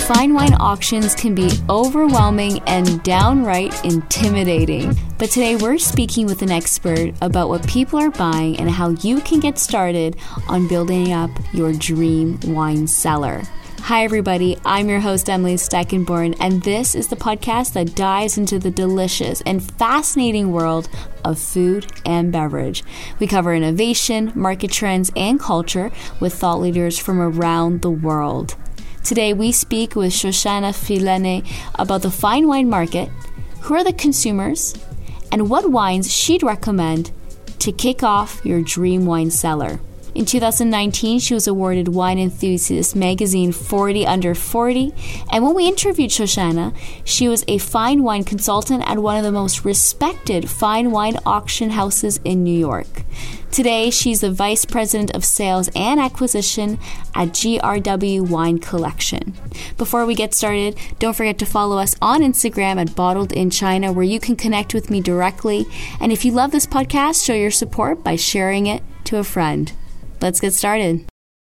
Fine wine auctions can be overwhelming and downright intimidating. But today we're speaking with an expert about what people are buying and how you can get started on building up your dream wine cellar. Hi everybody, I'm your host Emily Steckenborn, and this is the podcast that dives into the delicious and fascinating world of food and beverage. We cover innovation, market trends, and culture with thought leaders from around the world. Today we speak with Shoshana Filene about the fine wine market, who are the consumers, and what wines she'd recommend to kick off your dream wine cellar. In 2019, she was awarded Wine Enthusiast magazine 40 Under 40, and when we interviewed Shoshana, she was a fine wine consultant at one of the most respected fine wine auction houses in New York. Today, she's the Vice President of Sales and Acquisition at GRW Wine Collection. Before we get started, don't forget to follow us on Instagram at Bottled in China, where you can connect with me directly. And if you love this podcast, show your support by sharing it to a friend. Let's get started.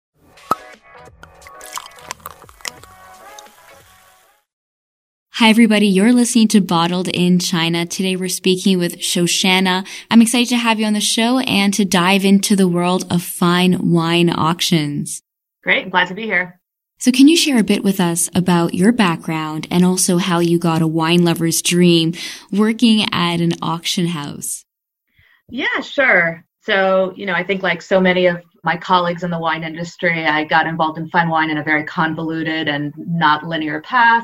Hi, everybody. You're listening to Bottled in China. Today, we're speaking with Shoshana. I'm excited to have you on the show and to dive into the world of fine wine auctions. Great. I'm glad to be here. So can you share a bit with us about your background and also how you got a wine lover's dream working at an auction house? Yeah, sure. So, I think like so many of my colleagues in the wine industry, I got involved in fine wine in a very convoluted and not linear path.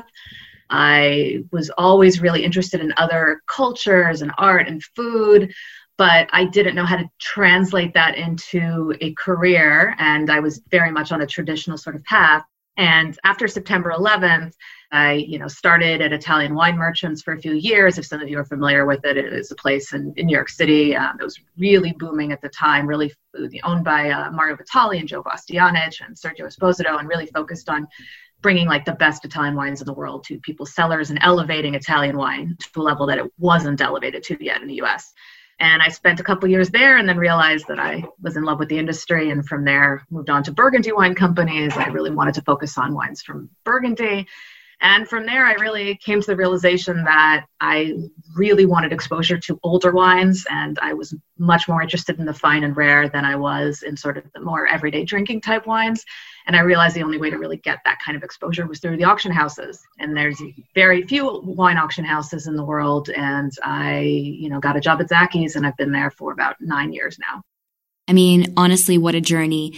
I was always really interested in other cultures and art and food, but I didn't know how to translate that into a career. And I was very much on a traditional sort of path. And after September 11th, I, started at Italian Wine Merchants for a few years. If some of you are familiar with it, it is a place in New York City that was really booming at the time, really owned by Mario Batali and Joe Bastianich and Sergio Esposito, and really focused on bringing like the best Italian wines in the world to people's cellars and elevating Italian wine to a level that it wasn't elevated to yet in the US. And I spent a couple years there and then realized that I was in love with the industry. And from there, moved on to Burgundy wine companies. I really wanted to focus on wines from Burgundy. And from there, I really came to the realization that I really wanted exposure to older wines. And I was much more interested in the fine and rare than I was in sort of the more everyday drinking type wines. And I realized the only way to really get that kind of exposure was through the auction houses. And there's very few wine auction houses in the world. And I, got a job at Zachys, and I've been there for about 9 years now. I mean, honestly, what a journey.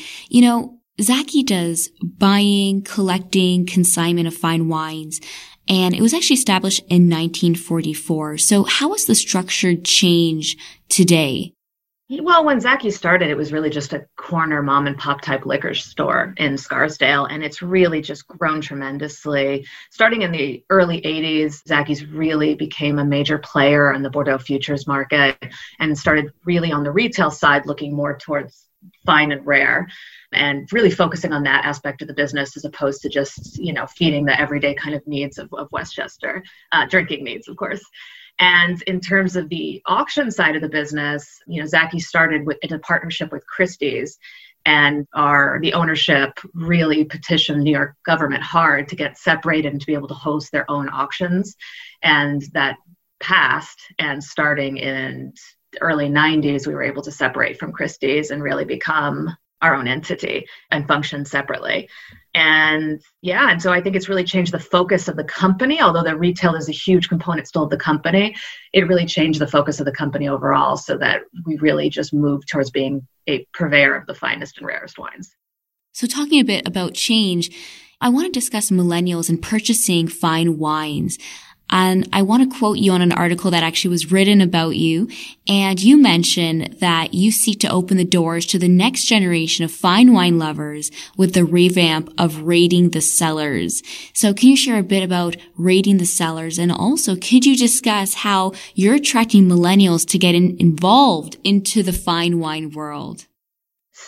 Zachys does buying, collecting, consignment of fine wines, and it was actually established in 1944. So how has the structure changed today? Well, when Zachys started, it was really just a corner mom and pop type liquor store in Scarsdale, and it's really just grown tremendously. Starting in the early 80s, Zachys really became a major player in the Bordeaux futures market and started really on the retail side looking more towards fine and rare, and really focusing on that aspect of the business as opposed to just, feeding the everyday kind of needs of Westchester, drinking needs, of course. And in terms of the auction side of the business, Zachys started in a partnership with Christie's, and the ownership really petitioned New York government hard to get separated and to be able to host their own auctions. And that passed, and starting in the early 90s, we were able to separate from Christie's and really become our own entity and function separately. And so I think it's really changed the focus of the company. Although the retail is a huge component still of the company, it really changed the focus of the company overall, so that we really just moved towards being a purveyor of the finest and rarest wines. So talking a bit about change, I want to discuss millennials and purchasing fine wines. And I want to quote you on an article that actually was written about you. And you mentioned that you seek to open the doors to the next generation of fine wine lovers with the revamp of Raiding the Cellars. So can you share a bit about Raiding the Cellars? And also, could you discuss how you're attracting millennials to get involved into the fine wine world?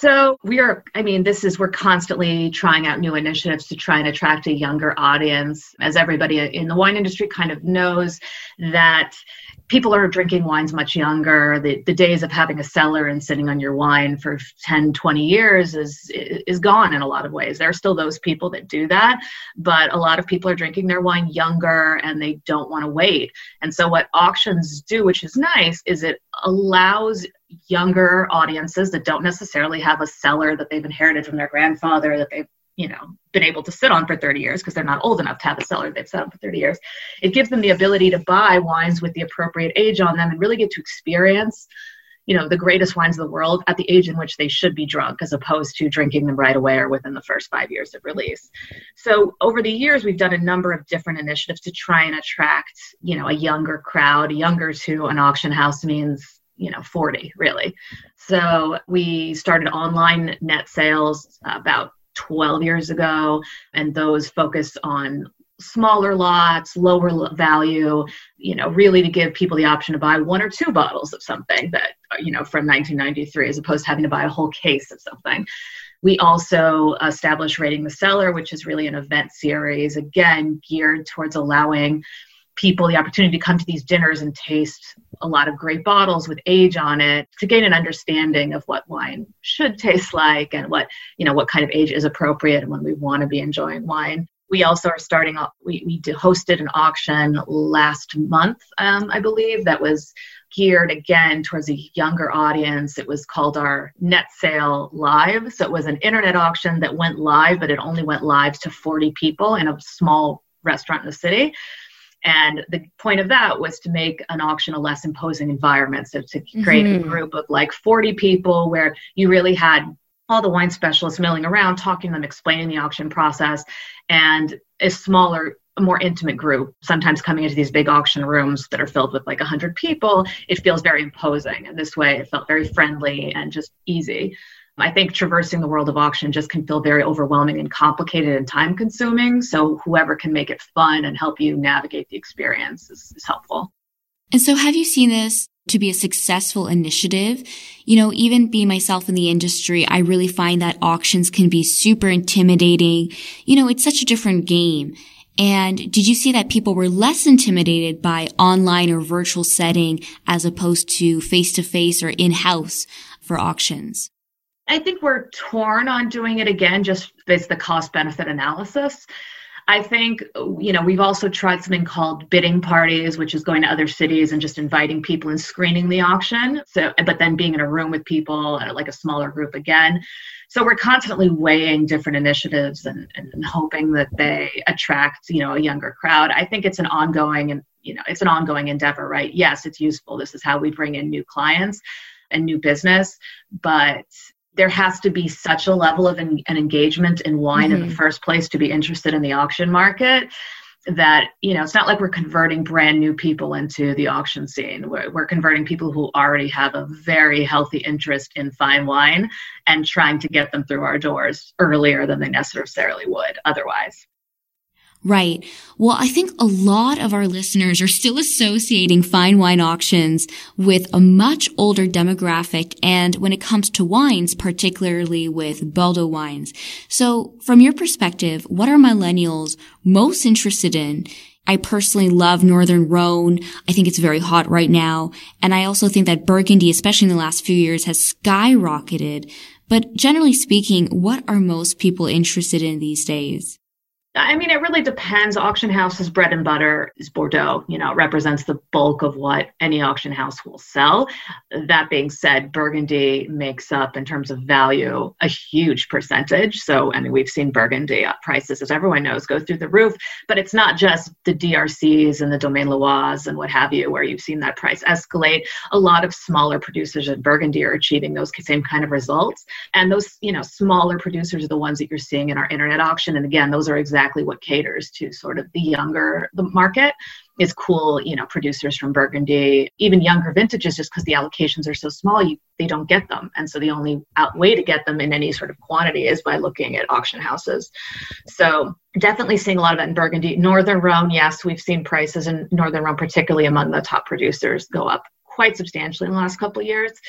So we're constantly trying out new initiatives to try and attract a younger audience. As everybody in the wine industry kind of knows, that people are drinking wines much younger. The days of having a cellar and sitting on your wine for 10, 20 years is gone in a lot of ways. There are still those people that do that, but a lot of people are drinking their wine younger and they don't want to wait. And so what auctions do, which is nice, is it allows younger audiences that don't necessarily have a cellar that they've inherited from their grandfather, that they've been able to sit on for 30 years because they're not old enough to have a cellar they've sat on for 30 years. It gives them the ability to buy wines with the appropriate age on them and really get to experience, the greatest wines of the world at the age in which they should be drunk, as opposed to drinking them right away or within the first 5 years of release. So over the years, we've done a number of different initiatives to try and attract, a younger crowd. Younger to an auction house means 40 really. So we started online net sales about 12 years ago, and those focus on smaller lots, lower value, really to give people the option to buy 1 or 2 bottles of something that, from 1993, as opposed to having to buy a whole case of something. We also established Rating the Cellar, which is really an event series, again, geared towards allowing people the opportunity to come to these dinners and taste a lot of great bottles with age on it, to gain an understanding of what wine should taste like and what kind of age is appropriate and when we want to be enjoying wine. We also are starting up, we hosted an auction last month, I believe, that was geared again towards a younger audience. It was called our Net Sale Live. So it was an internet auction that went live, but it only went live to 40 people in a small restaurant in the city. And the point of that was to make an auction a less imposing environment. So to create a group of like 40 people where you really had all the wine specialists milling around, talking to them, explaining the auction process, and a smaller, a more intimate group. Sometimes coming into these big auction rooms that are filled with like 100 people, it feels very imposing. And this way it felt very friendly and just easy. I think traversing the world of auction just can feel very overwhelming and complicated and time consuming. So whoever can make it fun and help you navigate the experience is helpful. And so have you seen this to be a successful initiative? Even being myself in the industry, I really find that auctions can be super intimidating. It's such a different game. And did you see that people were less intimidated by online or virtual setting as opposed to face-to-face or in-house for auctions? I think we're torn on doing it again, just based the cost-benefit analysis. I think, we've also tried something called bidding parties, which is going to other cities and just inviting people and screening the auction. So, but then being in a room with people and like a smaller group again. So we're constantly weighing different initiatives and hoping that they attract, a younger crowd. I think it's an ongoing endeavor, right? Yes, it's useful. This is how we bring in new clients and new business, but there has to be such a level of an engagement in wine in the first place to be interested in the auction market that, it's not like we're converting brand new people into the auction scene. We're converting people who already have a very healthy interest in fine wine and trying to get them through our doors earlier than they necessarily would otherwise. Right. Well, I think a lot of our listeners are still associating fine wine auctions with a much older demographic, and when it comes to wines, particularly with Bordeaux wines. So from your perspective, what are millennials most interested in? I personally love Northern Rhone. I think it's very hot right now. And I also think that Burgundy, especially in the last few years, has skyrocketed. But generally speaking, what are most people interested in these days? I mean, it really depends. Auction house's bread and butter is Bordeaux. It represents the bulk of what any auction house will sell. That being said, Burgundy makes up, in terms of value, a huge percentage. So, we've seen Burgundy prices, as everyone knows, go through the roof. But it's not just the DRCs and the Domaine Loise and what have you, where you've seen that price escalate. A lot of smaller producers in Burgundy are achieving those same kind of results. And those, smaller producers are the ones that you're seeing in our internet auction. And again, those are exactly what caters to sort of the market. Is cool, producers from Burgundy, even younger vintages, just because the allocations are so small, they don't get them. And so the only way to get them in any sort of quantity is by looking at auction houses. So definitely seeing a lot of that in Burgundy. Northern Rhone, yes, we've seen prices in Northern Rhone, particularly among the top producers, go up quite substantially in the last couple of years.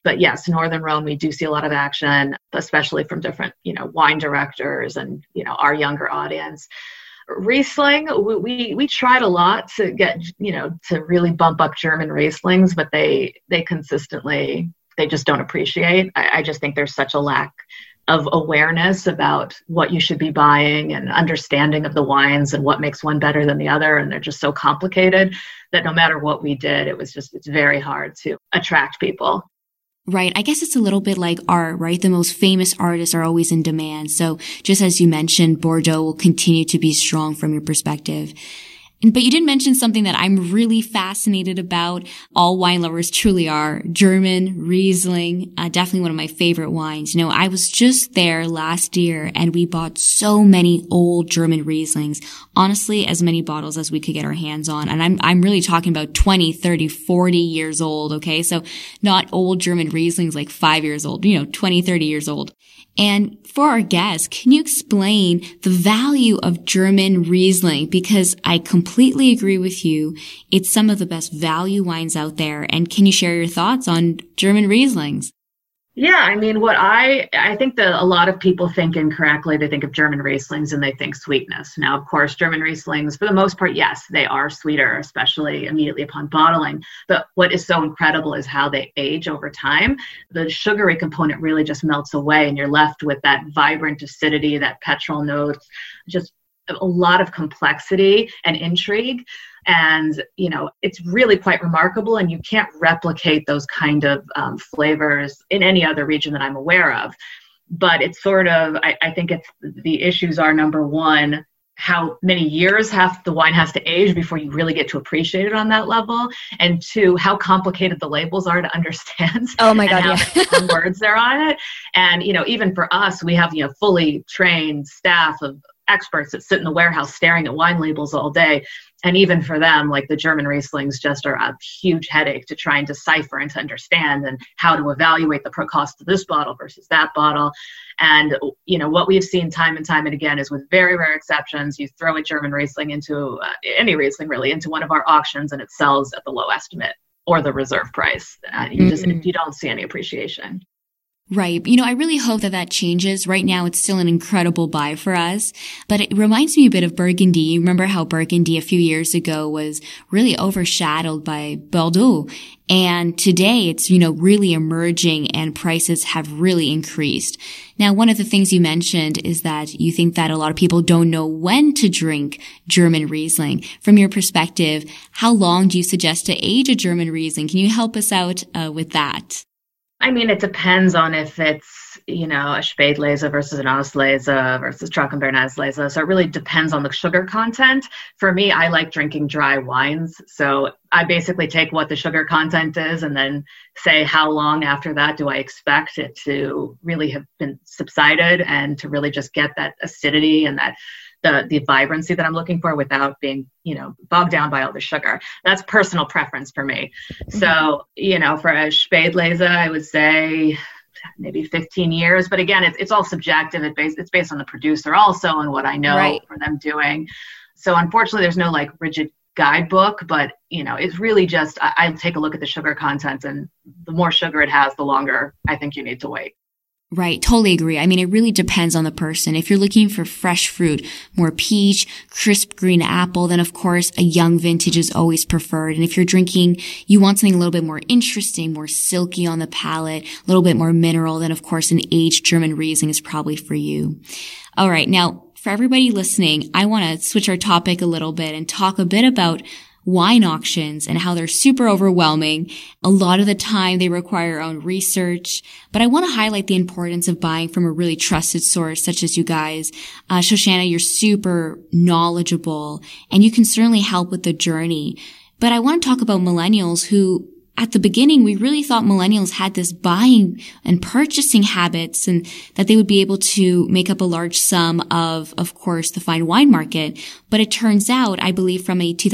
But yes, Northern Rhone, we do see a lot of action, especially from different, wine directors and, our younger audience. Riesling, we tried a lot to get, to really bump up German Rieslings, but they consistently, they just don't appreciate. I just think there's such a lack of awareness about what you should be buying and understanding of the wines and what makes one better than the other. And they're just so complicated that no matter what we did, it's very hard to attract people. Right. I guess it's a little bit like art, right? The most famous artists are always in demand. So just as you mentioned, Bordeaux will continue to be strong from your perspective. But you did mention something that I'm really fascinated about. All wine lovers truly are. German Riesling, definitely one of my favorite wines. I was just there last year and we bought so many old German Rieslings. Honestly, as many bottles as we could get our hands on. And I'm really talking about 20, 30, 40 years old. Okay. So not old German Rieslings like 5 years old, 20, 30 years old. And for our guests, can you explain the value of German Riesling? Because I completely agree with you. It's some of the best value wines out there. And can you share your thoughts on German Rieslings? Yeah, I mean, what I think that a lot of people think incorrectly, they think of German Rieslings and they think sweetness. Now, of course, German Rieslings, for the most part, yes, they are sweeter, especially immediately upon bottling. But what is so incredible is how they age over time. The sugary component really just melts away and you're left with that vibrant acidity, that petrol notes, just a lot of complexity and intrigue. And, it's really quite remarkable and you can't replicate those kind of flavors in any other region that I'm aware of. But it's sort of, I think it's the issues are, number one, how many years the wine has to age before you really get to appreciate it on that level. And two, how complicated the labels are to understand. Oh my God, yeah. The words they're on it. And, even for us, we have, fully trained staff of experts that sit in the warehouse staring at wine labels all day. And even for them, like the German Rieslings just are a huge headache to try and decipher and to understand and how to evaluate the cost of this bottle versus that bottle. And, what we've seen time and time and again is with very rare exceptions, you throw a German Riesling into any Riesling really into one of our auctions and it sells at the low estimate or the reserve price. You don't see any appreciation. Right. I really hope that changes. Right now, it's still an incredible buy for us, but it reminds me a bit of Burgundy. You remember how Burgundy a few years ago was really overshadowed by Bordeaux. And today it's, really emerging and prices have really increased. Now, one of the things you mentioned is that you think that a lot of people don't know when to drink German Riesling. From your perspective, how long do you suggest to age a German Riesling? Can you help us out with that? I mean, it depends on if it's, a Spätlese versus an Auslese versus Trockenbeerenauslese. So it really depends on the sugar content. For me, I like drinking dry wines. So I basically take what the sugar content is and then say how long after that do I expect it to really have been subsided and to really just get that acidity and that the vibrancy that I'm looking for without being, bogged down by all the sugar. That's personal preference for me. Mm-hmm. So, for a Spätlese, I would say maybe 15 years. But again, it's all subjective. It's based on the producer also and what I know for them doing. So unfortunately, there's no rigid guidebook, but, it's really just, I take a look at the sugar content and the more sugar it has, the longer I think you need to wait. Right. Totally agree. I mean, it really depends on the person. If you're looking for fresh fruit, more peach, crisp green apple, then of course a young vintage is always preferred. And if you want something a little bit more interesting, more silky on the palate, a little bit more mineral, then of course an aged German Riesling is probably for you. All right. Now, for everybody listening, I want to switch our topic a little bit and talk a bit about wine auctions and how they're super overwhelming. A lot of the time they require your own research, but I want to highlight the importance of buying from a really trusted source such as you guys. Shoshana, you're super knowledgeable and you can certainly help with the journey. But I want to talk about millennials who at the beginning, we really thought millennials had this buying and purchasing habits and that they would be able to make up a large sum of course, the fine wine market. But it turns out, I believe from a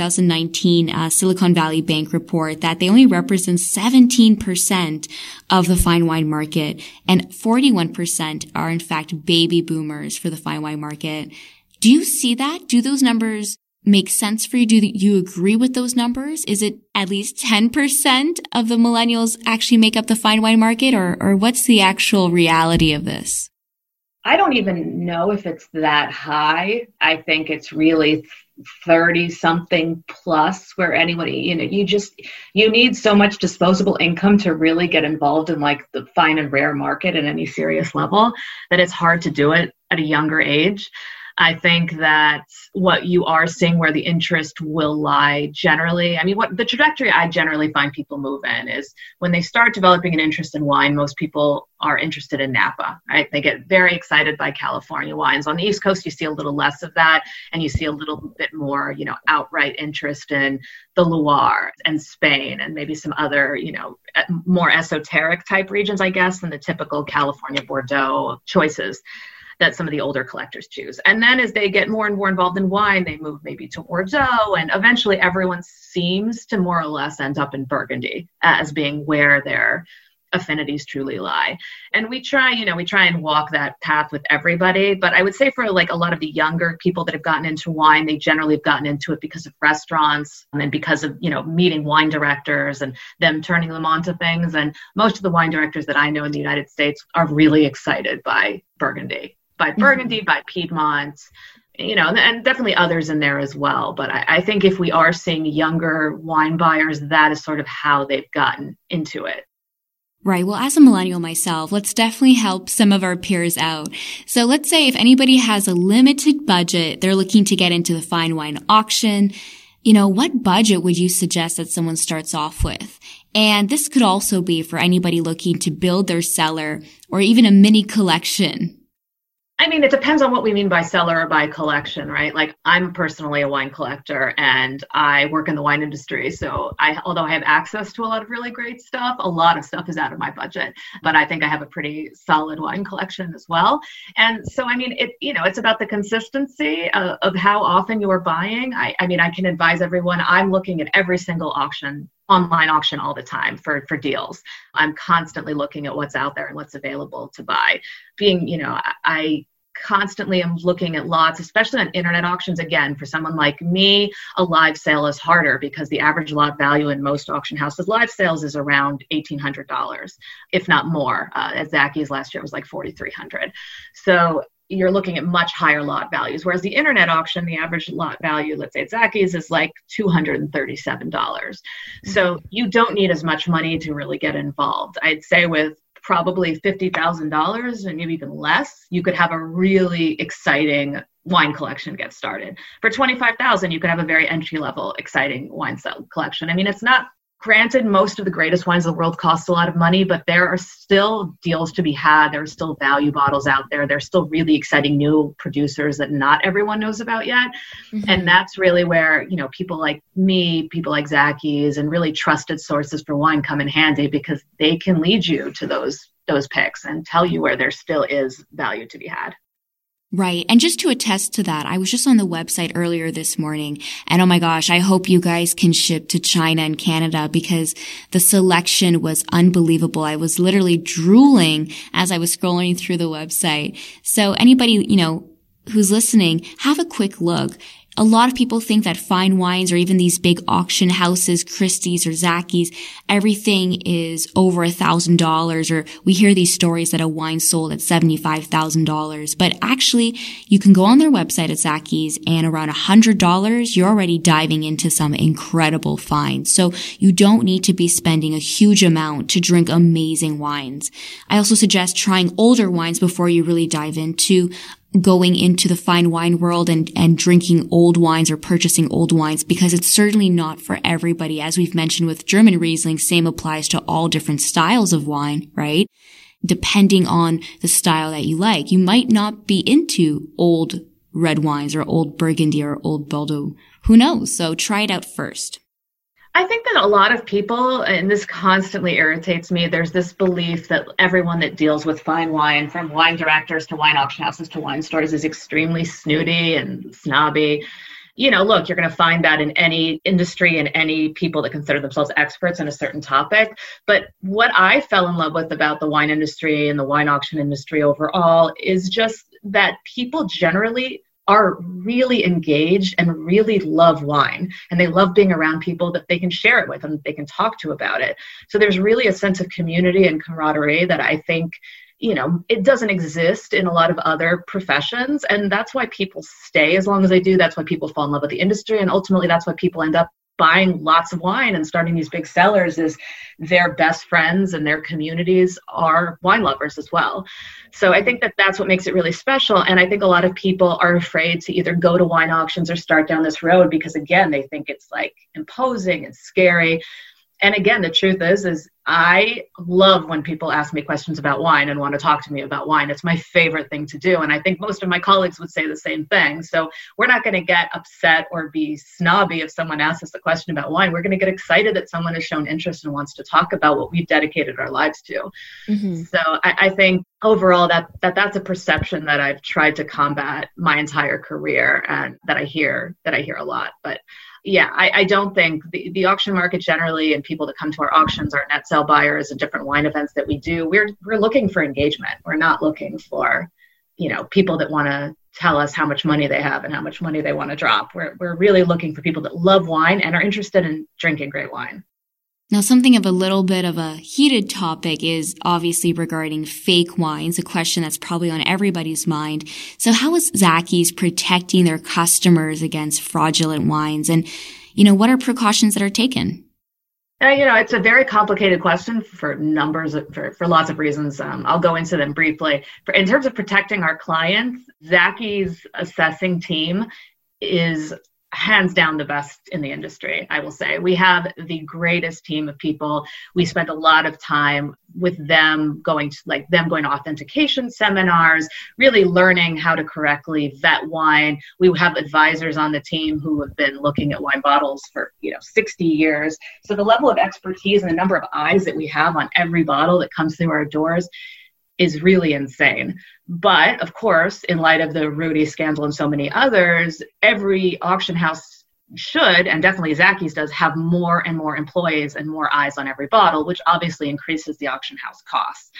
2019 Silicon Valley Bank report that they only represent 17% of the fine wine market and 41% are in fact baby boomers for the fine wine market. Do you see that? Do those numbers make sense for you? Do you agree with those numbers? Is it at least 10% of the millennials actually make up the fine wine market, or what's the actual reality of this? I don't even know if it's that high. I think it's really 30 something plus, where anybody, you need so much disposable income to really get involved in like the fine and rare market at any serious level that it's hard to do it at a younger age. I think that what you are seeing where the interest will lie generally, what the trajectory I generally find people move in is when they start developing an interest in wine, most people are interested in Napa, right? They get very excited by California wines. On the East Coast, you see a little less of that, and you see a little bit more, outright interest in the Loire and Spain and maybe some other, more esoteric type regions, I guess, than the typical California Bordeaux choices that some of the older collectors choose. And then as they get more and more involved in wine, they move maybe to Bordeaux, and eventually everyone seems to more or less end up in Burgundy as being where their affinities truly lie. And we try and walk that path with everybody. But I would say for like a lot of the younger people that have gotten into wine, they generally have gotten into it because of restaurants and because of, meeting wine directors and them turning them on to things. And most of the wine directors that I know in the United States are really excited by Burgundy, by Piedmont, and definitely others in there as well. But I think if we are seeing younger wine buyers, that is sort of how they've gotten into it. Right. Well, as a millennial myself, let's definitely help some of our peers out. So let's say if anybody has a limited budget, they're looking to get into the fine wine auction, what budget would you suggest that someone starts off with? And this could also be for anybody looking to build their cellar or even a mini collection. It depends on what we mean by cellar or by collection, right? Like I'm personally a wine collector and I work in the wine industry. So although I have access to a lot of really great stuff, a lot of stuff is out of my budget, but I think I have a pretty solid wine collection as well. And so, it's about the consistency of how often you're buying. I can advise everyone, I'm looking at every single online auction all the time for deals. I'm constantly looking at what's out there and what's available to buy. I constantly am looking at lots, especially on internet auctions. Again, for someone like me, a live sale is harder because the average lot value in most auction houses, live sales is around $1,800, if not more. At Zachys last year, it was like $4,300. So you're looking at much higher lot values. Whereas the internet auction, the average lot value, let's say at Zachys, is like $237. So you don't need as much money to really get involved. I'd say with probably $50,000 and maybe even less, you could have a really exciting wine collection get started. For $25,000, you could have a very entry-level, exciting wine collection. It's not, granted, most of the greatest wines in the world cost a lot of money, but there are still deals to be had. There are still value bottles out there. There's still really exciting new producers that not everyone knows about yet. Mm-hmm. And that's really where, people like me, people like Zachys, and really trusted sources for wine come in handy, because they can lead you to those picks and tell you where there still is value to be had. Right. And just to attest to that, I was just on the website earlier this morning, and oh my gosh, I hope you guys can ship to China and Canada, because the selection was unbelievable. I was literally drooling as I was scrolling through the website. So anybody, who's listening, have a quick look. A lot of people think that fine wines or even these big auction houses, Christie's or Zachys, everything is over $1,000, or we hear these stories that a wine sold at $75,000. But actually, you can go on their website at Zachys, and around $100, you're already diving into some incredible finds. So you don't need to be spending a huge amount to drink amazing wines. I also suggest trying older wines before you really dive into going into the fine wine world and drinking old wines or purchasing old wines, because it's certainly not for everybody. As we've mentioned with German Riesling, same applies to all different styles of wine, right? Depending on the style that you like. You might not be into old red wines or old Burgundy or old Bordeaux. Who knows? So try it out first. I think that a lot of people, and this constantly irritates me, there's this belief that everyone that deals with fine wine, from wine directors to wine auction houses to wine stores, is extremely snooty and snobby. Look, you're going to find that in any industry and any people that consider themselves experts in a certain topic. But what I fell in love with about the wine industry and the wine auction industry overall is just that people generally are really engaged and really love wine. And they love being around people that they can share it with and they can talk to about it. So there's really a sense of community and camaraderie that I think, it doesn't exist in a lot of other professions. And that's why people stay as long as they do. That's why people fall in love with the industry. And ultimately, that's why people end up buying lots of wine and starting these big cellars. Is their best friends and their communities are wine lovers as well. So I think that that's what makes it really special. And I think a lot of people are afraid to either go to wine auctions or start down this road because, again, they think it's like imposing and scary. And again, the truth is I love when people ask me questions about wine and want to talk to me about wine. It's my favorite thing to do. And I think most of my colleagues would say the same thing. So we're not going to get upset or be snobby if someone asks us a question about wine. We're going to get excited that someone has shown interest and wants to talk about what we've dedicated our lives to. Mm-hmm. So I think overall that's a perception that I've tried to combat my entire career and that I hear a lot. But yeah, I don't think the auction market generally and people that come to our auctions, our net sale buyers and different wine events that we do, we're looking for engagement. We're not looking for, people that want to tell us how much money they have and how much money they want to drop. We're really looking for people that love wine and are interested in drinking great wine. Now, something of a little bit of a heated topic is obviously regarding fake wines, a question that's probably on everybody's mind. So how is Zachys protecting their customers against fraudulent wines? And, what are precautions that are taken? It's a very complicated question for lots of reasons. I'll go into them briefly. In terms of protecting our clients, Zachys' assessing team is hands down the best in the industry, I will say. We have the greatest team of people. We spend a lot of time with them going to authentication seminars, really learning how to correctly vet wine. We have advisors on the team who have been looking at wine bottles for 60 years. So the level of expertise and the number of eyes that we have on every bottle that comes through our doors is really insane. But of course, in light of the Rudy scandal and so many others, every auction house should, and definitely Zachys does, have more and more employees and more eyes on every bottle, which obviously increases the auction house costs.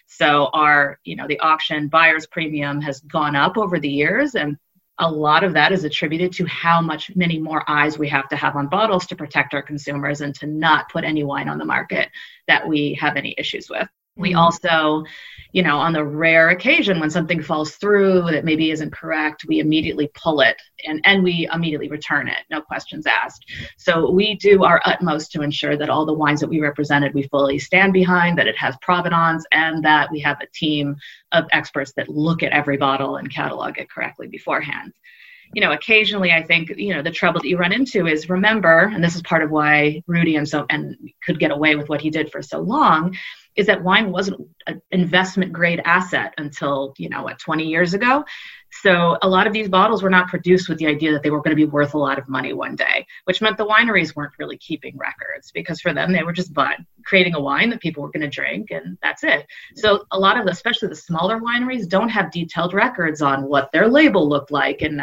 So the auction buyer's premium has gone up over the years, and a lot of that is attributed to how many more eyes we have to have on bottles to protect our consumers and to not put any wine on the market that we have any issues with. We also, on the rare occasion when something falls through that maybe isn't correct, we immediately pull it and we immediately return it, no questions asked. So we do our utmost to ensure that all the wines that we represented, we fully stand behind, that it has provenance, and that we have a team of experts that look at every bottle and catalog it correctly beforehand. Occasionally I think, the trouble that you run into is, remember, and this is part of why Rudy and could get away with what he did for so long, is that wine wasn't an investment grade asset until, 20 years ago. So a lot of these bottles were not produced with the idea that they were going to be worth a lot of money one day, which meant the wineries weren't really keeping records, because for them, they were just creating a wine that people were going to drink, and that's it. So a lot of especially the smaller wineries, don't have detailed records on what their label looked like in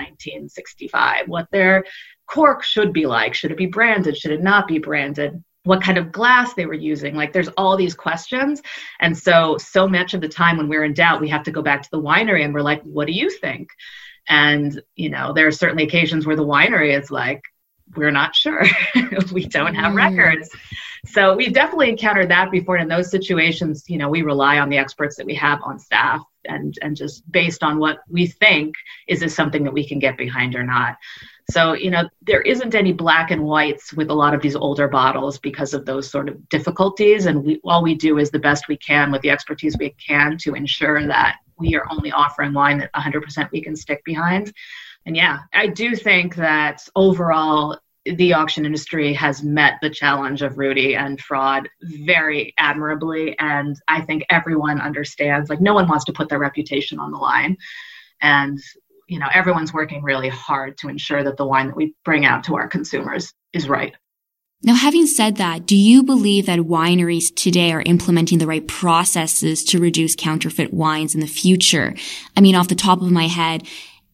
1965, what their cork should be like. Should it be branded? Should it not be branded? What kind of glass they were using. There's all these questions. And so much of the time when we're in doubt, we have to go back to the winery and we're like, what do you think? And, there are certainly occasions where the winery is like, we're not sure. We don't have records. So we've definitely encountered that before. In those situations, we rely on the experts that we have on staff and just based on what we think, is this something that we can get behind or not? So, there isn't any black and whites with a lot of these older bottles because of those sort of difficulties. And all we do is the best we can with the expertise we can to ensure that we are only offering wine that 100% we can stick behind. And yeah, I do think that overall, the auction industry has met the challenge of Rudy and fraud very admirably. And I think everyone understands, no one wants to put their reputation on the line. And everyone's working really hard to ensure that the wine that we bring out to our consumers is right. Now, having said that, do you believe that wineries today are implementing the right processes to reduce counterfeit wines in the future? I mean, off the top of my head,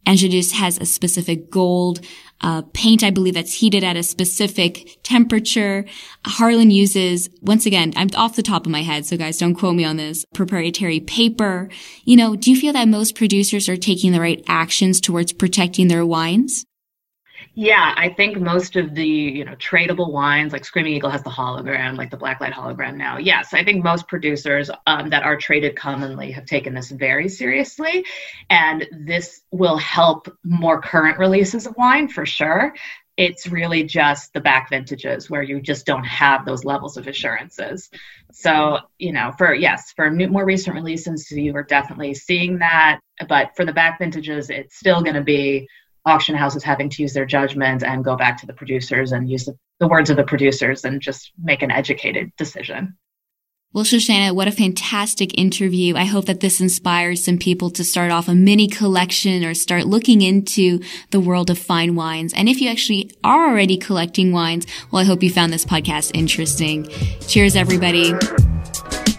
Anjadis has a specific gold paint, I believe, that's heated at a specific temperature. Harlan uses, once again, I'm off the top of my head, so guys, don't quote me on this, proprietary paper. Do you feel that most producers are taking the right actions towards protecting their wines? Yeah, I think most of the, tradable wines, like Screaming Eagle has the hologram, like the Blacklight hologram now. Yes, I think most producers that are traded commonly have taken this very seriously. And this will help more current releases of wine for sure. It's really just the back vintages where you just don't have those levels of assurances. So, for more recent releases, you are definitely seeing that. But for the back vintages, it's still going to be auction houses having to use their judgment and go back to the producers and use the words of the producers and just make an educated decision. Well, Shoshana, what a fantastic interview. I hope that this inspires some people to start off a mini collection or start looking into the world of fine wines. And if you actually are already collecting wines, well, I hope you found this podcast interesting. Cheers, everybody.